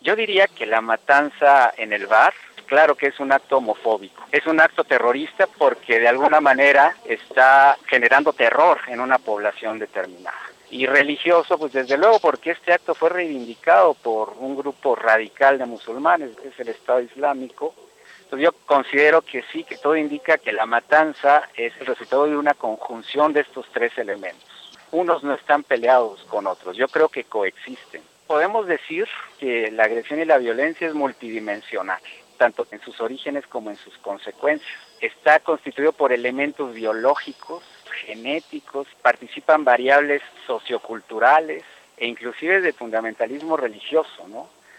Yo diría que la matanza en el bar, claro que es un acto homofóbico, es un acto terrorista porque de alguna manera está generando terror en una población determinada. Y religioso, pues desde luego porque este acto fue reivindicado por un grupo radical de musulmanes, que es el Estado Islámico. Entonces yo considero que sí, que todo indica que la matanza es el resultado de una conjunción de estos tres elementos. Unos no están peleados con otros, yo creo que coexisten. Podemos decir que la agresión y la violencia es multidimensional, tanto en sus orígenes como en sus consecuencias. Está constituido por elementos biológicos, genéticos, participan variables socioculturales e inclusive de fundamentalismo religioso, ¿no?